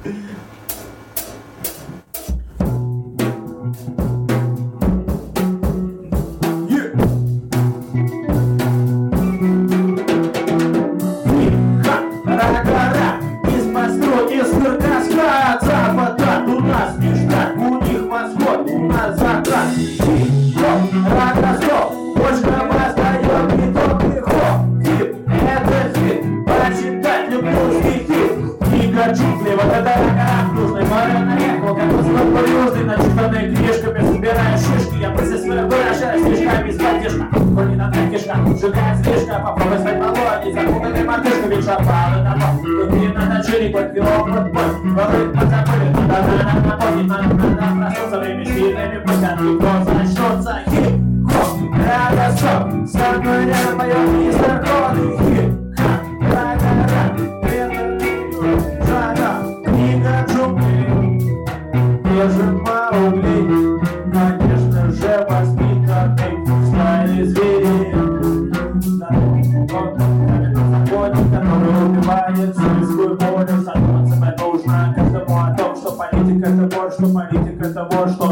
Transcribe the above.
Вот это рак нужный, моря наехал, как узнал южный, начитанные книжками, собирая шишки. Я после своего выражаю стишками из-под кишка. Кони на кишка, сжигает слишком, попробуй стать молодец, запуганной мартышкой, ведь шапалы на пол. Тут на ночине, хоть километр бой, ворот подзабыли, надо надо проснуться, время сильными путями, просто начнутся хип-хоп, радосток, со мной на моем мистер Кони, хип-хоп, Маугли, конечно же, воспитанный в стае зверей. Законе, который убивает сельскую волю, задуматься нужно каждому о том, что политика это вор, что политика это вор, что